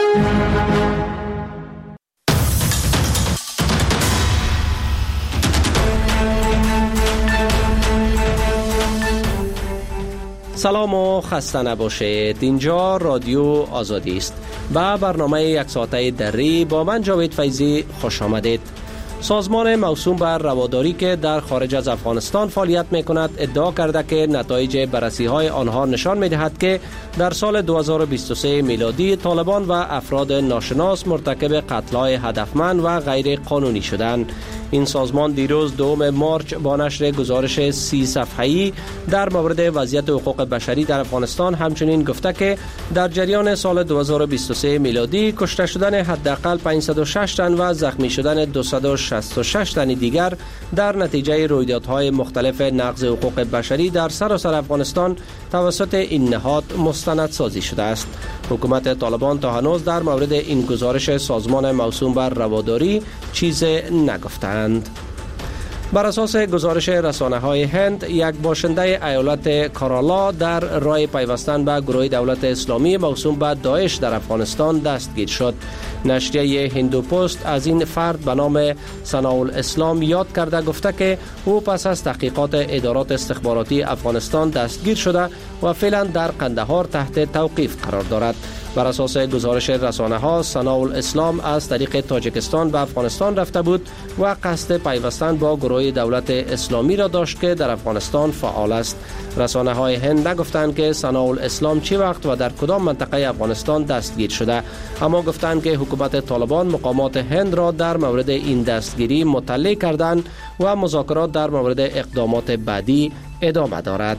سلام و خسته نباشید. اینجا رادیو آزادی است و برنامه یک ساعته دری با من جاوید فیضی خوش آمدید. سازمان موسوم بر رواداری که در خارج از افغانستان فعالیت می کند ادعا کرده که نتایج بررسی های آنها نشان می دهد که در سال 2023 میلادی طالبان و افراد ناشناس مرتکب قتل‌های هدفمند و غیر قانونی شدند. این سازمان دیروز 2 مارچ با نشر گزارش 30 صفحه‌ای در مورد وضعیت حقوق بشری در افغانستان همچنین گفته که در جریان سال 2023 میلادی کشته شدن حداقل 506 تن و زخمی شدن 266 تن دیگر در نتیجه رویدادهای مختلف نقض حقوق بشری در سراسر افغانستان توسط این نهاد مستندسازی شده است. حکومت طالبان تا هنوز در مورد این گزارش سازمان موسوم بر رواداری چیز نگفتند. بر اساس گزارش رسانه‌های هند، یک باشنده ایالت کارالا در راه پیوستن به گروه دولت اسلامی موسوم به داعش در افغانستان دستگیر شد. نشریه هندو پست از این فرد به نام ثناءالاسلام یاد کرده گفته که او پس از تحقیقات ادارات استخباراتی افغانستان دستگیر شده و فعلا در قندهار تحت توقیف قرار دارد. بر اساس گزارش رسانه‌ها، ثناءالاسلام از طریق تاجیکستان به افغانستان رفته بود و قصد پیوستن با گروه دولت اسلامی را داشت که در افغانستان فعال است. رسانه‌های هند نگفتند که ثناءالاسلام چه وقت و در کدام منطقه افغانستان دستگیر شده، اما گفتند که حکومت طالبان مقامات هند را در مورد این دستگیری مطلع کردند و مذاکرات در مورد اقدامات بعدی ادامه دارد.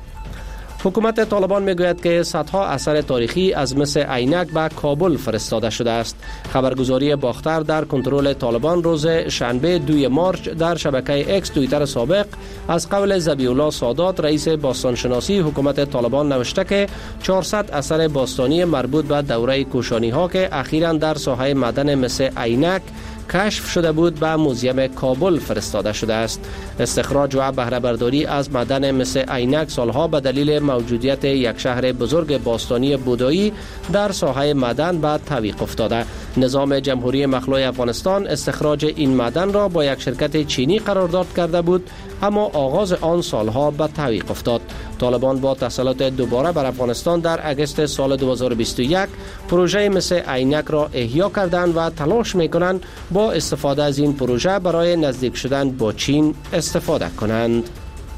حکومت طالبان میگوید که صدها اثر تاریخی از مس عینک به کابل فرستاده شده است. خبرگزاری باختر در کنترل طالبان روز شنبه 2 مارچ در شبکه اکس توییتر سابق از قول ذبیح الله سادات رئیس باستانشناسی حکومت طالبان نوشته که 400 اثر باستانی مربوط به دوره کوشانی ها که اخیراً در ساحه معدن مس عینک کشف شده بود به موزیم کابل فرستاده شده است. استخراج و بهره برداری از معدن مس عینک سالها به دلیل موجودیت یک شهر بزرگ باستانی بودایی در ساحه معدن به تعویق افتاده. نظام جمهوری مخلوع افغانستان استخراج این معدن را با یک شرکت چینی قرارداد کرده بود، اما آغاز آن سالها به تعویق افتاد. طالبان با تسلط دوباره بر افغانستان در اگست سال 2021 پروژه مس عینک را احیا کردند و تلاش می‌کنند با استفاده از این پروژه برای نزدیک شدن با چین استفاده کنند.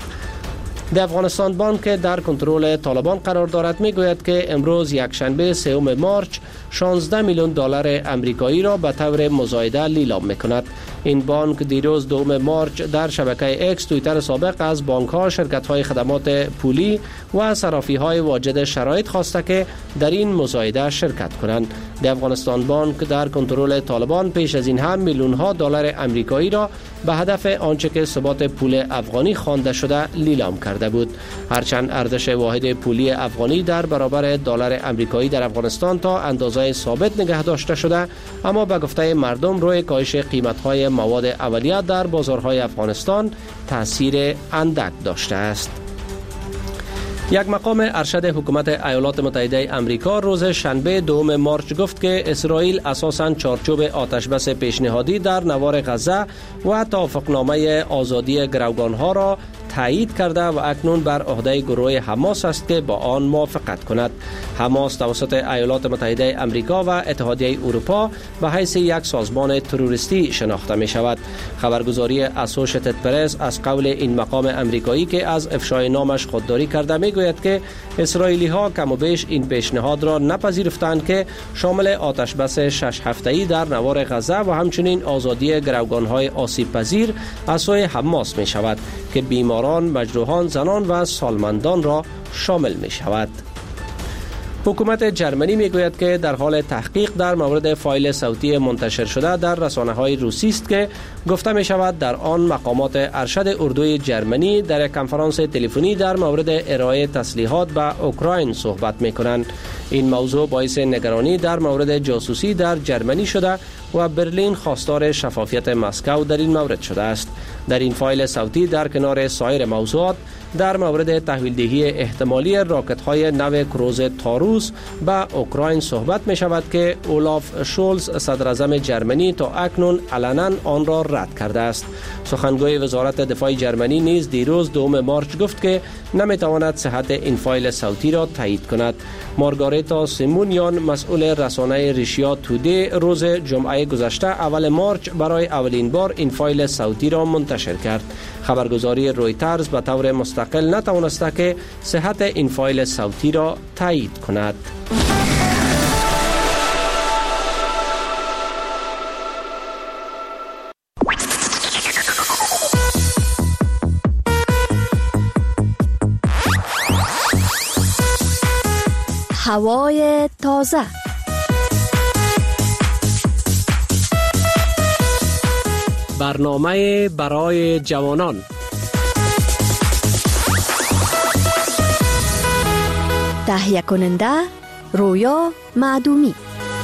د افغانستان بانک که در کنترل طالبان قرار دارد میگوید که امروز یکشنبه 3 مارچ 16 میلیون دلار امریکایی را به طور مزایده لیلام میکند. این بانک دیروز 2 مارچ در شبکه اکس توییتر سابق از بانک‌ها، شرکت‌های خدمات پولی و صرافی‌های واجد شرایط خواسته که در این مزایده شرکت کنند. د افغانستان بانک در کنترل طالبان پیش از این هم میلیون‌ها دلار امریکایی را به هدف آنچه که ثبات پول افغانی خوانده شده لیلام کرده بود. هرچند ارزش واحد پولی افغانی در برابر دلار امریکایی در افغانستان تا اندازه ثابت نگه داشته شده، اما به گفته مردم روی کاهش قیمت‌های مواد اولیه در بازارهای افغانستان تأثیر اندک داشته است. یک مقام ارشد حکومت ایالات متحده آمریکا روز شنبه 2 مارچ گفت که اسرائیل اساساً چارچوب آتشبس پیشنهادی در نوار غزه و توافقنامه آزادی گروگانها را تایید کرده و اکنون بر عهده گروه حماس است که با آن موافقت کند. حماس توسط ایالات متحده آمریکا و اتحادیه اروپا به حیث یک سازمان تروریستی شناخته می شود. خبرگزاری اسوشیتد پرس از قول این مقام امریکایی که از افشای نامش خودداری کرده می گوید که اسرائیلی ها کم و بیش این پیشنهاد را نپذیرفتند که شامل آتشبس 6 هفته‌ای در نوار غزه و همچنین آزادی گروگانهای آسیب پذیر از سوی حماس می شود که بیماران، مجروحان، زنان و سالمندان را شامل می شود. حکومت جرمنی میگوید که در حال تحقیق در مورد فایل صوتی منتشر شده در رسانه‌های روسی است که گفته می شود در آن مقامات ارشد اردوی جرمنی در یک کنفرانس تلفنی در مورد ارائه تسلیحات به اوکراین صحبت می کنند. این موضوع باعث نگرانی در مورد جاسوسی در جرمنی شده و برلین خواستار شفافیت مسکو در این مورد شده است. در این فایل صوتی در کنار سایر موضوعات در مورد تحویل دهی احتمالی راکت های نو کروز تاروس به اوکراین صحبت می شود که اولاف شولز صدر اعظم جرمنی تا اکنون علنا آن را رد کرده است. سخنگوی وزارت دفاع جرمنی نیز دیروز 2 مارچ گفت که نمی تواند صحت این فایل صوتی را تایید کند. مارگاریتا سیمونیان مسئول رسانه ریشیا تودی روز جمعه گذشته اول مارچ برای اولین بار این فایل صوتی را منتشر کرد. خبرگزاری رویترز به طور مستقل نتوانسته که صحت این فایل صوتی را تایید کند. هوای تازه. برنامه برای جوانان. تهیه کننده رویا معدومی.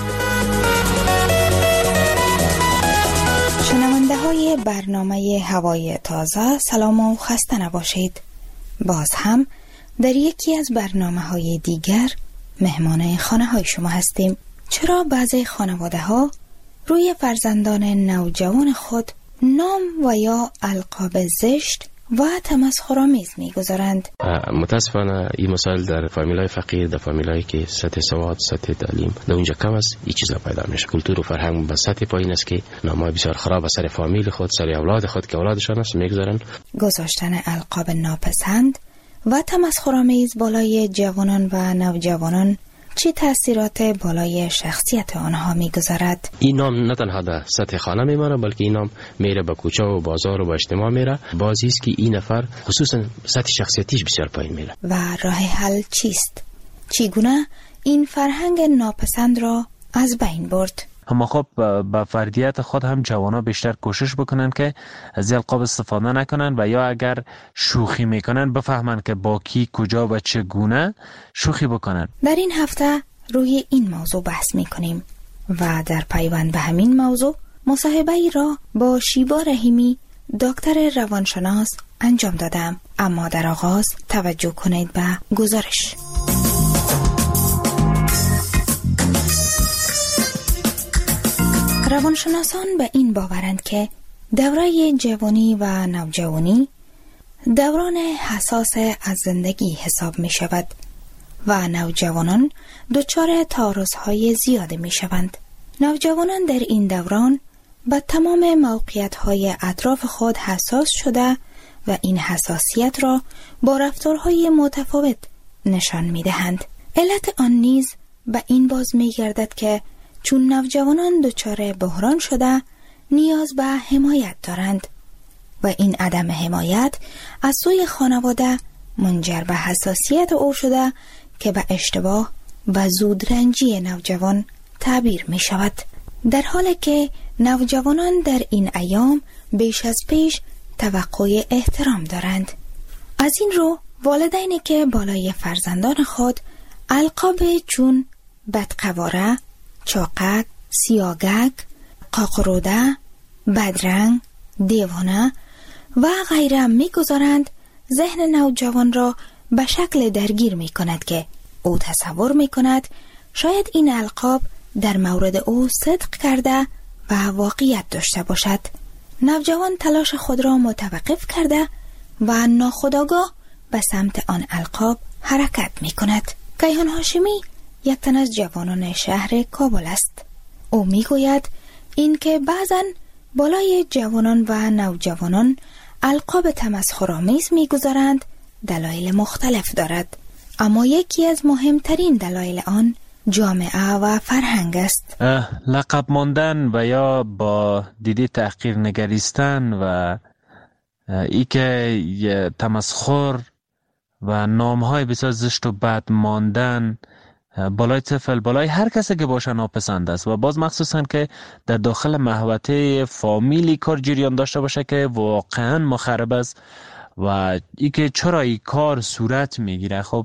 شنونده های برنامه هوای تازه، سلام و خسته نباشید. باز هم در یکی از برنامه های دیگر مهمان خانه های شما هستیم. چرا بعضی خانواده ها روی فرزندان نوجوان خود نام و یا القاب زشت و تمسخرآمیز می‌گذارند؟ متاسفانه این مسائل در فامیلای فقیر، در فامیلایی که سطح سواد، سطح تعلیم در اونجا کم است، این چیزا پیدا میشه. کلتور و فرهنگ به سطح پایین است که نامای بسیار خراب از سر فامیل خود، سر اولاد خود که اولادشان است می‌گذارند. گذاشتن القاب ناپسند و تمسخرآمیز بالای جوانان و نوجوانان چه تأثیرات بالای شخصیت آنها می‌گذارد؟ این نام نه تنها در سطح خانه میمانه، بلکه این نام میره به کوچه و بازار و به اجتماع میره. بازی است که این نفر خصوصا سطح شخصیتیش بسیار پایین میره. و راه حل چیست؟ چگونه این فرهنگ ناپسند را از بین برد؟ اما خب با فردیت خود هم جوانا بیشتر کوشش بکنن که از القاب استفاده نکنن و یا اگر شوخی میکنن بفهمن که با کی، کجا و چگونه شوخی بکنن. در این هفته روی این موضوع بحث میکنیم و در پیوند به همین موضوع مصاحبه‌ای را با شیبا رحیمی دکتر روانشناس انجام دادم. اما در آغاز توجه کنید به گزارش. روانشناسان به این باورند که دوره جوانی و نوجوانی دوران حساس از زندگی حساب می شود و نوجوانان دچار تعارض‌های زیاد می شوند. نوجوانان در این دوران به تمام موقعیت‌های اطراف خود حساس شده و این حساسیت را با رفتارهای متفاوت نشان می دهند. علت آن نیز به این باز می گردد که چون نوجوانان دچار بحران شده نیاز به حمایت دارند و این عدم حمایت از سوی خانواده منجر به حساسیت او شده که به اشتباه و زودرنجی نوجوان تعبیر می شود. در حالی که نوجوانان در این ایام بیش از پیش توقع احترام دارند. از این رو والدینی که بالای فرزندان خود القاب چون بدقواره، چاقک، سیاگک، قاقروده، بدرنگ، دیوانه و غیره می‌گذارند، ذهن نوجوان را به شکل درگیر می‌کند که او تصور می‌کند شاید این القاب در مورد او صدق کرده و واقعیت داشته باشد. نوجوان تلاش خود را متوقف کرده و ناخودآگاه به سمت آن القاب حرکت می‌کند. کیهان هاشمی یک تن از جوانان شهر کابل است. او میگوید این که بعضن بالای جوانان و نوجوانان القاب تمسخرآمیز میگذارند دلایل مختلف دارد، اما یکی از مهمترین دلایل آن جامعه و فرهنگ است. لقب ماندن و یا با دیده تحقیر نگریستن و ای که تمسخر و نامهای بسیار زشت و بد ماندن بالای طفل، بالای هر کسی که باشه ناپسند است و باز مخصوصا که در داخل محوطه فامیلی کار جریان داشته باشه که واقعا مخرب است و ای که چرا این کار صورت میگیره. خب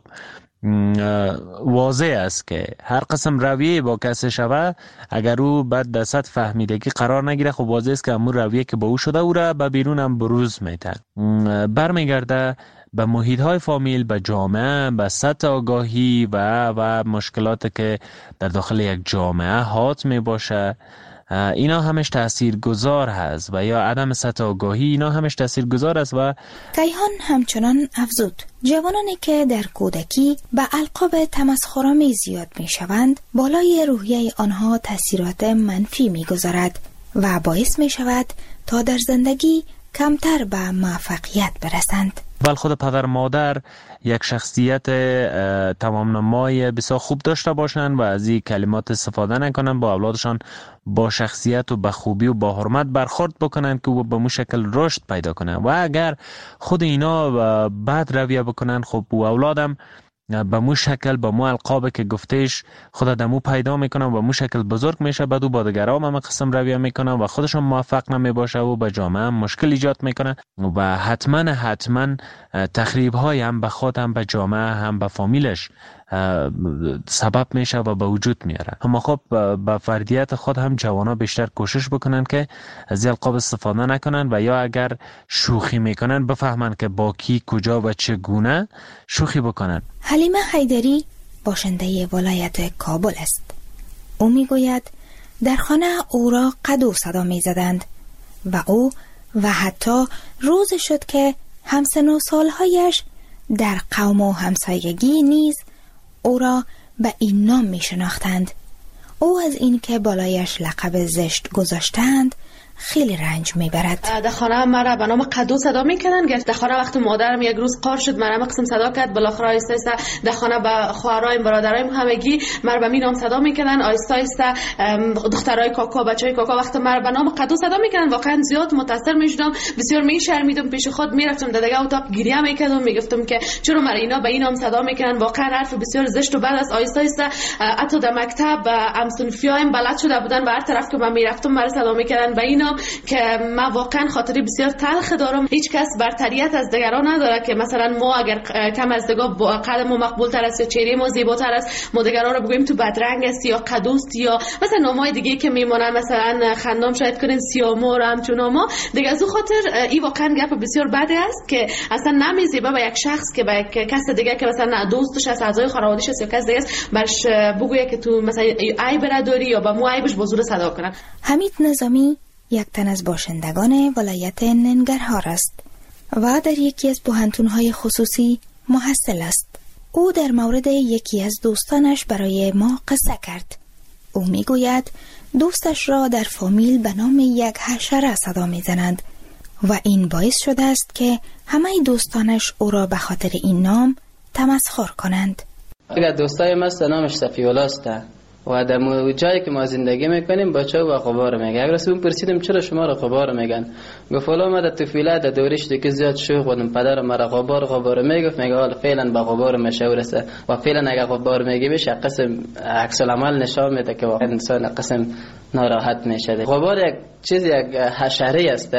واضح است که هر قسم رویه با کسی شوه اگر او بعد در سطح فهمیدگی قرار نگیره، خب واضح است که همون رویه که با او شده او را به بیرون هم بروز میده. برمیگرده به محیط های فامیل، به جامعه، به سطح آگاهی و مشکلات که در داخل یک جامعه حاط می باشه، اینا همش تاثیرگذار هست و یا عدم سطح آگاهی، اینا همش تاثیرگذار است. و کیهان همچنان افزود جوانانی که در کودکی به القاب تمسخرآمیز یاد می شوند، بالای روحیه آنها تاثیرات منفی می گذارد و باعث می شود تا در زندگی کمتر به موفقیت برسند. بل خود پدر مادر یک شخصیت تمام نمای بسیار خوب داشته باشند و از این کلمات استفاده نکنند، با اولادشان با شخصیت و با خوبی و با حرمت برخورد بکنند که او به مو شکل رشد پیدا کنند. و اگر خود اینا بد رویه بکنند، خب او اولادم به مو شکل، به مو القاب که گفتهش خود دمو پیدا میکنن و مو شکل بزرگ میشه، بعد او با دیگران هم قسم رویه میکنن و خودشون موفق نمیباشه و به جامعه هم مشکل ایجاد میکنه و حتما تخریب های هم به خود هم به جامعه هم به فامیلش سبب میشه و به وجود میاره. اما خب به فردیت خود هم جوانا بیشتر کوشش بکنن که از القاب استفاده نکنن و یا اگر شوخی میکنن بفهمن که با کی، کجا و چگونه شوخی بکنن. حلیمه حیدری باشنده ولایت کابل است. او میگوید در خانه او را قدو صدا میزدند و او و حتی روز شد که همسن و سالهایش در قوم و همسایگی نیز او را به این نام می شناختند. او از این که بالایش لقب زشت گذاشتند خیلی رنج میبرد. در خانه مرا به نام قدو صدا میکردن. در خانه وقتی مادرم یک روز قار شد مرا قسم صدا کرد، بالاخره آیسته آیسته در خانه به خواهرایم برادرایم همگی مرا به می نام صدا میکردن. آیسته آیسته دخترای کاکا، بچهای کاکا وقتی مرا به نام قدو صدا میکردن واقعا زیاد متاثر میشدم، بسیار میشرمیدم، پیش خود میرفتم در دیگه اتاق گریه میکردم، میگفتم که چرا مرا اینا به این نام صدا میکنن، واقعا حرف بسیار زشت و بد است. آیسته آیسته حتی در مکتب همسنفیایم بلد شده بودن و هر طرف که من میرفتم مرا صدا میکردن به اینا که من واقعا خاطری بسیار تلخ دارم. هیچ کس برتریت از دیگران نداره که مثلا ما اگر کم از دیگه قد ما مقبول تر است یا چهره ما زیباتر است ما دیگران رو بگوییم تو بدرنگ است یا قدوست یا مثلا نامای دیگه که میمونن، مثلا خندام شاید کنین سیامور همچون ناما دیگه. از اون خاطر این واقعا گپ بسیار بده است که اصلا نمیزیبه به یک شخص که به کس دیگه که مثلا دوستش است، اعضای خانواده‌اش است یا کس دیگه است برش بگویه که تو مثلا عیب نداری یا با مو عیبش بزرگ صدا کنن. حمید نظامی یک تن از باشندگان ولایت ننگرهار است و در یکی از پوهنتون‌های خصوصی محصل است. او در مورد یکی از دوستانش برای ما قصه کرد. او میگوید دوستش را در فامیل به نام یک حشره صدا میزنند و این باعث شده است که همه دوستانش او را به خاطر این نام تمسخر کنند. اگر دوستای ما نامش صفی‌الله است و در جایی که ما زندگی میکنیم بچه‌ها و غبار میگن. اگر اون پرسیدم چرا شما را غبار میگن، گفت والا ما در طفولیت در دورش دیگه زیاد شوخ بودم، پدرم مرا غبار میگفت، میگه حالا فعلا با غبار مشهور است و فعلا اگر غبار میگی بهش قسم عکس العمل نشان میده که واقعا انسان قسم ناراحت میشه. غبار یک چیز، یک حشره است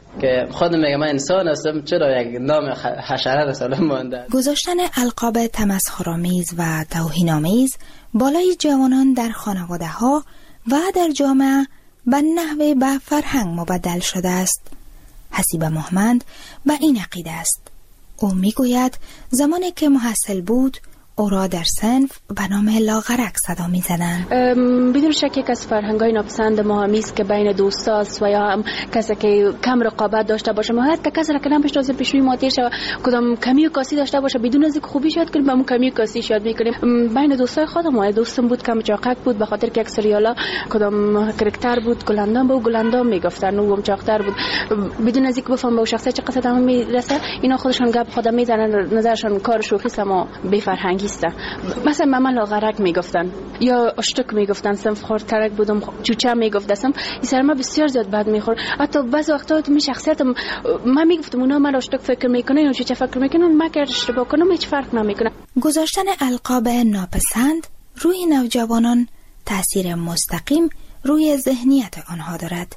که خودم میگم من انسان هستم، چرا یک نام حشره رسالم مونده. گذاشتن القاب تمسخرآمیز و توهین‌آمیز بالای جوانان در خانواده ها و در جامعه به نحوه به فرهنگ مبدل شده است. حسیب محمد به این عقیده است. او میگوید زمانی که محصل بود او را در صنف به نام لاغرک صدا می زدند. بدون شک یک از فرهنگ‌های ناپسند ما همیست که بین دوستاست و یا هم کسی که کم رقابت داشته باشه، ما حتی کسی را که نمی‌شناسه پیش روی ما تیر شه، کدام کمی و کاسی داشته باشه بدون از اینکه خوبی یاد کنیم با اون کمی و کاسی یاد می‌کنیم. بین دوستای خودم دوستم بود کم چاقک بود به خاطر که یک سریالا کدام کاراکتر بود گلندام بود، گلندام میگفتن او هم چاقتر بود، بدون از اینکه بفهم به شخصیت چه قصد هم میرسه اینا خودشون گپ خودم میزنن، نظرشون کار شوخی است اما بی فرهنگی. مثلا مامان لاغرک میگفتن یا اشتک میگفتن، صنف خورترک بودم چوچه میگفتم، این سر ما بسیار زیاد بد میخورد. حتی بعضی وقتا تو می شخصیتم من میگفتم اونا من اشتک فکر میکنن یا چوچه فکر میکنن، من که اشتباه کنم هیچ فرق نمیکنه. گذاشتن القاب ناپسند روی نوجوانان تاثیر مستقیم روی ذهنیت آنها دارد.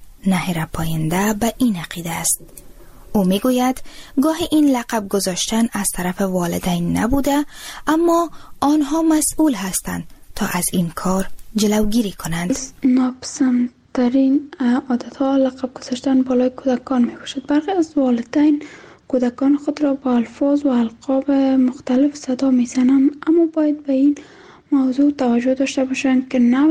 نهر پاینده به این عقیده است. او میگوید گاهی این لقب گذاشتن از طرف والدین نبوده، اما آنها مسئول هستند تا از این کار جلوگیری کنند. ناپسندترین عادت‌ها لقب گذاشتن بالای کودکان میباشد. برخی از والدین کودکان خود را با الفاظ و القاب مختلف صدا میزنند، اما باید به این موضوع توجه داشته باشند که نوع